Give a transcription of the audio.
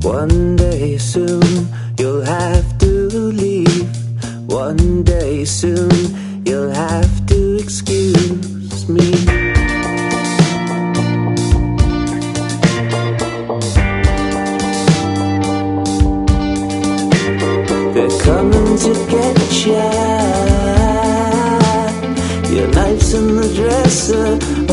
One day soon you'll have to leave. One day soon you'll have to excuse me. They're coming to get ya. Your knife's in the dresser.